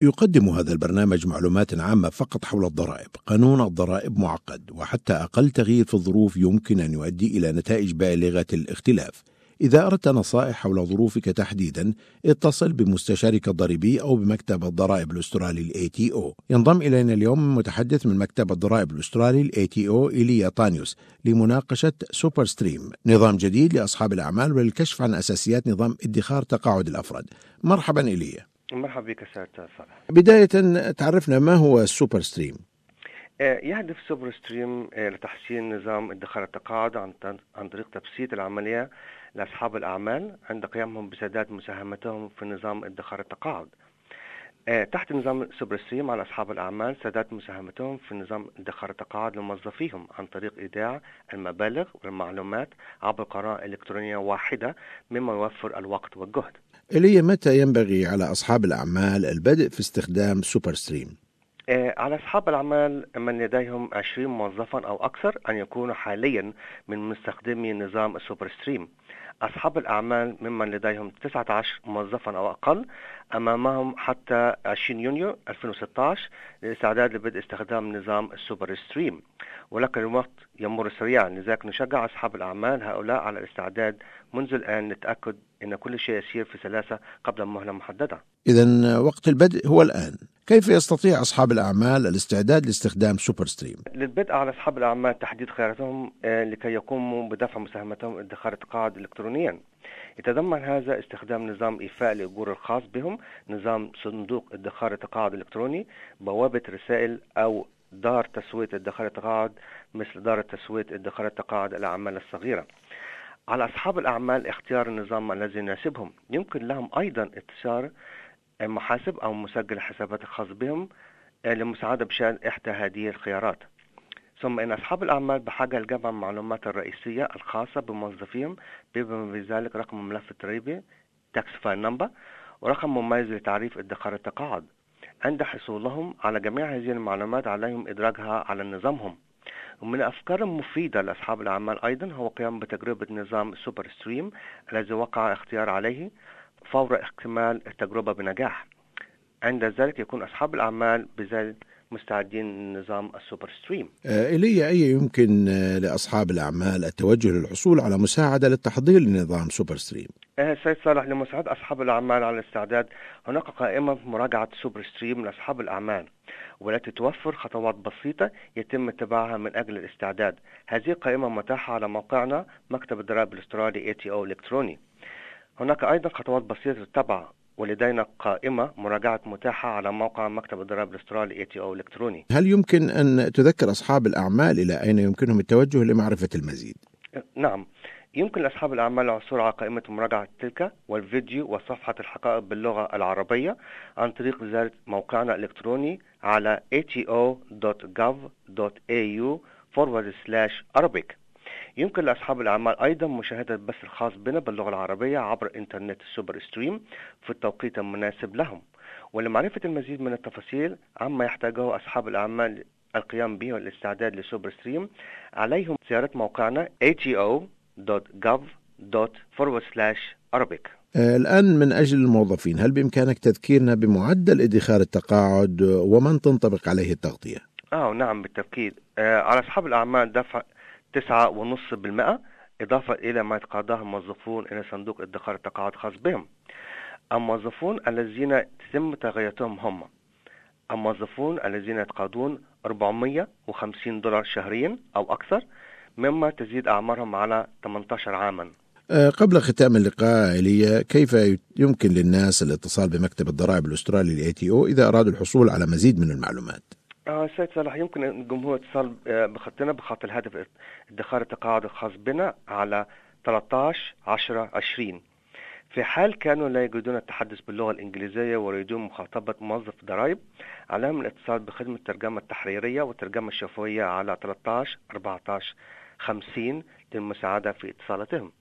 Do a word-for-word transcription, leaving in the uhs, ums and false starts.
يقدم هذا البرنامج معلومات عامة فقط حول الضرائب. قانون الضرائب معقد، وحتى أقل تغيير في الظروف يمكن أن يؤدي إلى نتائج بالغة الاختلاف. إذا أردت نصائح حول ظروفك تحديدا، اتصل بمستشارك الضريبي أو بمكتب الضرائب الأسترالي ال إيه تي أو. ينضم إلينا اليوم متحدث من مكتب الضرائب الأسترالي ال إيه تي أو إيليا طانيوس لمناقشة سوبر ستريم، نظام جديد لأصحاب الأعمال وللكشف عن أساسيات نظام ادخار تقاعد الأفراد. مرحبا إيليا. مرحبا بك سيد صالح. بداية تعرفنا ما هو السوبر ستريم؟ يهدف سوبر ستريم لتحسين نظام ادخار التقاعد عن طريق تبسيط العملية لأصحاب الأعمال عند قيامهم بسداد مساهمتهم في نظام ادخار التقاعد. تحت نظام سوبر ستريم على أصحاب الأعمال سداد مساهمتهم في نظام ادخار التقاعد لموظفيهم عن طريق إيداع المبالغ والمعلومات عبر قناة إلكترونية واحدة، مما يوفر الوقت والجهد. إلي متى ينبغي على أصحاب الأعمال البدء في استخدام سوبر ستريم؟ على أصحاب الأعمال من لديهم عشرين موظفا أو أكثر أن يكونوا حاليا من مستخدمي نظام السوبر ستريم. أصحاب الأعمال ممن لديهم تسعة عشر موظفا أو أقل أمامهم حتى عشرين يونيو ألفين وستة عشر للاستعداد لبدء استخدام نظام السوبر ستريم، ولكن الوقت يمر سريعا، لذلك نشجع أصحاب الأعمال هؤلاء على الاستعداد منذ الآن للتأكد أن كل شيء يسير في سلاسة قبل مهلة محددة. إذن وقت البدء هو الآن. كيف يستطيع أصحاب الأعمال الاستعداد لاستخدام سوبر ستريم؟ للبدء على أصحاب الأعمال تحديد خياراتهم لكي يقوموا بدفع مساهمتهم ادخار التقاعد إلكترونيا. يتضمن هذا استخدام نظام إيفاء الأجور الخاص بهم، نظام صندوق ادخار التقاعد الإلكتروني، بوابة رسائل، أو دار تسوية ادخار التقاعد مثل دار تسوية ادخار التقاعد الأعمال الصغيرة. على أصحاب الأعمال اختيار النظام الذي يناسبهم. يمكن لهم أيضا اتصال محاسب أو مسجل حسابات الخاص بهم للمساعدة بشأن إحدى هذه الخيارات. ثم إن أصحاب الأعمال بحاجة لجمع المعلومات الرئيسية الخاصة بموظفيهم، بما في ذلك رقم الملف الضريبي tax file number ورقم مميز لتعريف ادخار التقاعد. عند حصولهم على جميع هذه المعلومات عليهم إدراجها على نظامهم. ومن الأفكار المفيدة لأصحاب الأعمال أيضا هو قيام بتجربة نظام سوبر ستريم الذي وقع اختيار عليه فور اكتمال التجربة بنجاح. عند ذلك يكون أصحاب الأعمال بذلك مستعدين لنظام السوبر ستريم. إلي أي يمكن لأصحاب الأعمال التوجه للحصول على مساعدة للتحضير لنظام سوبر ستريم؟ سيد صالح، لمساعدة أصحاب الأعمال على الاستعداد هناك قائمة مراجعة سوبر ستريم لأصحاب الأعمال، والتي توفر خطوات بسيطة يتم اتباعها من أجل الاستعداد. هذه القائمة متاحة على موقعنا مكتب الضرائب الأسترالي إيه تي أو إلكتروني. هناك أيضا خطوات بسيطة تتبع، ولدينا قائمة مراجعة متاحة على موقع مكتب الضرائب الأسترالي إيه تي أو إلكتروني. هل يمكن أن تذكر أصحاب الأعمال إلى أين يمكنهم التوجه لمعرفة المزيد؟ نعم، يمكن لأصحاب الأعمال العثور على قائمة مراجعة تلك والفيديو وصفحة الحقائق باللغة العربية عن طريق زيارة موقعنا الإلكتروني على إيه تي أو دوت جوف دوت إيه يو فورورد سلاش أرابيك. يمكن لأصحاب الأعمال أيضا مشاهدة البث الخاص بنا باللغة العربية عبر إنترنت السوبر ستريم في التوقيت المناسب لهم. ولمعرفة المزيد من التفاصيل عما يحتاجه أصحاب الأعمال القيام به والاستعداد لسوبر ستريم، عليهم زيارة موقعنا إيه تي أو دوت جوف دوت فورورد سلاش أرابيك. الآن من أجل الموظفين، هل بإمكانك تذكيرنا بمعدل ادخار التقاعد ومن تنطبق عليه التغطية؟ آه نعم بالتأكيد. آه على أصحاب الأعمال دفع تسعة ونص بالمئة إضافة إلى ما يتقاضاه الموظفون إلى صندوق ادخار التقاعد خاص بهم. الموظفون الذين تتم تغيرتهم هم الموظفون الذين يتقاضون أربعمئة وخمسين دولار شهريا أو أكثر، مما تزيد أعمارهم على ثمانية عشر عاما. قبل ختام اللقاء إلي، كيف يمكن للناس الاتصال بمكتب الضرائب الأسترالي ال إيه تي أو إذا أرادوا الحصول على مزيد من المعلومات؟ آه سيد صالح، يمكن الجمهور اتصال بخطنا بخط الهاتف ادخار التقاعد الخاص بنا على ثلاثة عشر عشرة عشرين. في حال كانوا لا يجدون التحدث باللغة الإنجليزية ويريدون مخاطبة موظف ضرائب، عليهم الاتصال بخدمة الترجمة التحريرية والترجمة الشفوية على ثلاثة عشر أربعة عشر خمسين للمساعدة في اتصالاتهم.